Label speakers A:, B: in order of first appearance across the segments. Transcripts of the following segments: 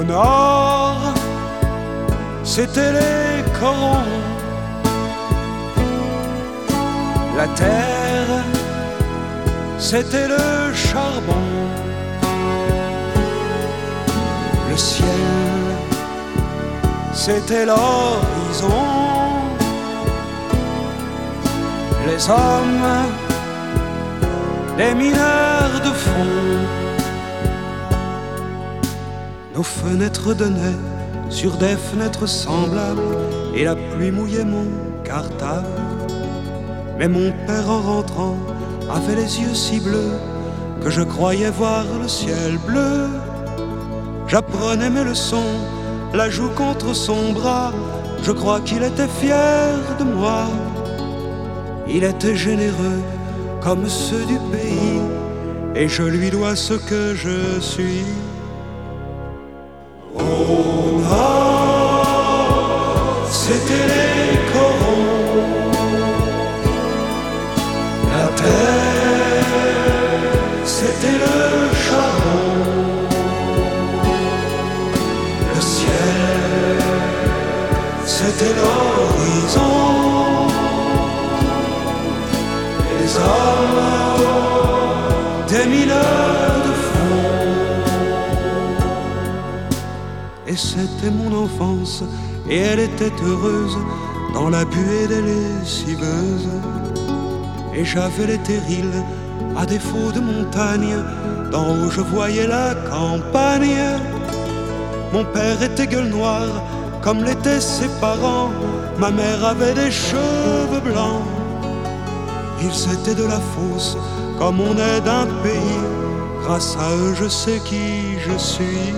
A: nord, c'était les corons. La terre, c'était le charbon. Le ciel, c'était l'horizon. Les hommes, les mineurs de fond. Nos fenêtres donnaient sur des fenêtres semblables, et la pluie mouillait mon cartable. Mais mon père en rentrant avait les yeux si bleus que je croyais voir le ciel bleu. J'apprenais mes leçons, la joue contre son bras. Je crois qu'il était fier de moi. Il était généreux comme ceux du pays, et je lui dois ce que je suis. Au nord, c'était les corons. La terre, c'était le charbon. Le ciel, c'était l'horizon. Les hommes, des mineurs de fond. Et c'était mon enfance, et elle était heureuse dans la buée des lessiveuses. Et j'avais les terrils, à défaut de montagne, d'en haut je voyais la campagne. Mon père était gueule noire, comme l'étaient ses parents. Ma mère avait des cheveux blancs. Ils étaient de la fosse, comme on est d'un pays. Grâce à eux, je sais qui je suis.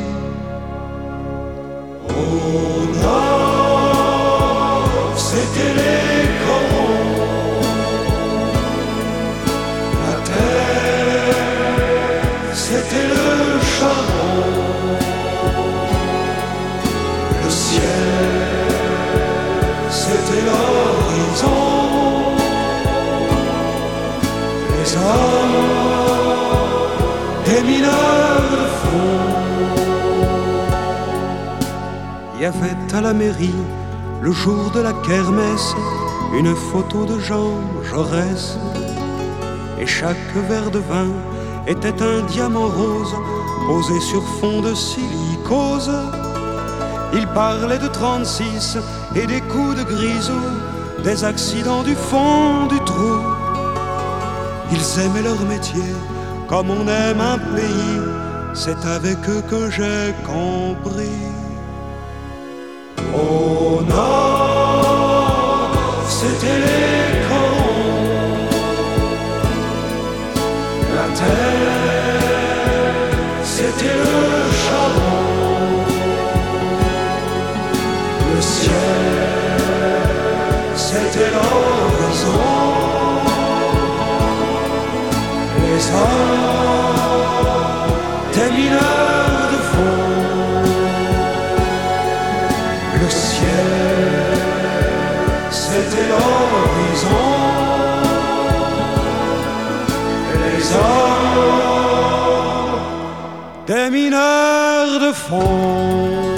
A: Au nord, c'était les corons. La terre, c'était le charbon. Le ciel, c'était l'horizon. Les hommes, des mineurs de fond. Il y avait à la mairie, le jour de la kermesse, une photo de Jean Jaurès. Et chaque verre de vin était un diamant rose posé sur fond de silicose. Il parlait de 36 et des coups de grisou, des accidents du fond du trou. Ils aimaient leur métier comme on aime un pays. C'est avec eux que j'ai compris. Au nord, c'était les corons. La terre, c'était le charbon. Le ciel, c'était l'horizon. Les hommes, des mineurs de fond. Le ciel, c'était l'horizon. Les hommes, des mineurs de fond.